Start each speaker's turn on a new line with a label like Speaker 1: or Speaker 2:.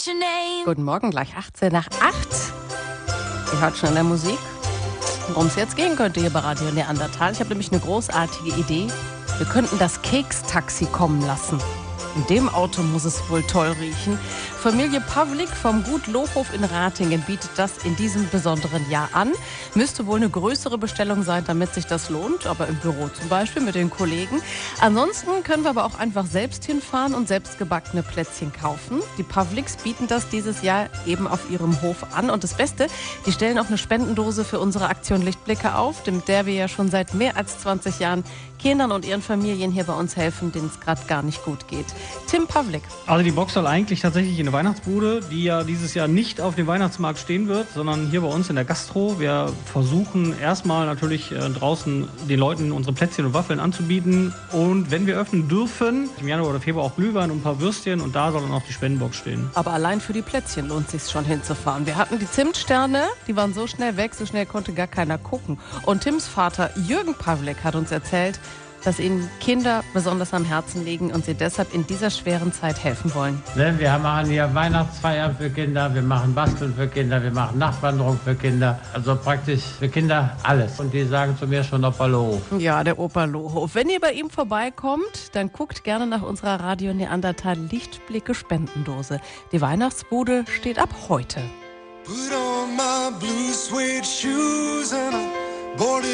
Speaker 1: Guten Morgen, gleich 18 nach 8. Ihr hört schon in der Musik, worum es jetzt gehen könnte hier bei Radio Neandertal. Ich habe nämlich eine großartige Idee. Wir könnten das Kekstaxi kommen lassen. In dem Auto muss es wohl toll riechen. Familie Pawlik vom Gut Lohhof in Ratingen bietet das in diesem besonderen Jahr an. Müsste wohl eine größere Bestellung sein, damit sich das lohnt, aber im Büro zum Beispiel mit den Kollegen. Ansonsten können wir aber auch einfach selbst hinfahren und selbstgebackene Plätzchen kaufen. Die Pawliks bieten das dieses Jahr eben auf ihrem Hof an. Und das Beste, die stellen auch eine Spendendose für unsere Aktion Lichtblicke auf, mit der wir ja schon seit mehr als 20 Jahren Kindern und ihren Familien hier bei uns helfen, denen es gerade gar nicht gut geht. Tim Pawlik.
Speaker 2: Also die Box soll eigentlich tatsächlich in eine Weihnachtsbude, die ja dieses Jahr nicht auf dem Weihnachtsmarkt stehen wird, sondern hier bei uns in der Gastro. Wir versuchen erstmal natürlich draußen den Leuten unsere Plätzchen und Waffeln anzubieten. Und wenn wir öffnen dürfen, im Januar oder Februar auch Glühwein und ein paar Würstchen, und da soll dann auch die Spendenbox stehen.
Speaker 1: Aber allein für die Plätzchen lohnt es sich schon hinzufahren. Wir hatten die Zimtsterne, die waren so schnell weg, so schnell konnte gar keiner gucken. Und Tims Vater Jürgen Pawlik hat uns erzählt, dass ihnen Kinder besonders am Herzen liegen und sie deshalb in dieser schweren Zeit helfen wollen.
Speaker 3: Wir machen hier Weihnachtsfeiern für Kinder, wir machen Basteln für Kinder, wir machen Nachtwanderung für Kinder. Also praktisch für Kinder alles. Und die sagen zu mir schon Opa Lohhof.
Speaker 1: Ja, der Opa Lohhof. Wenn ihr bei ihm vorbeikommt, dann guckt gerne nach unserer Radio Neandertal Lichtblicke Spendendose. Die Weihnachtsbude steht ab heute.
Speaker 4: Put on my blue suede shoes and I boarded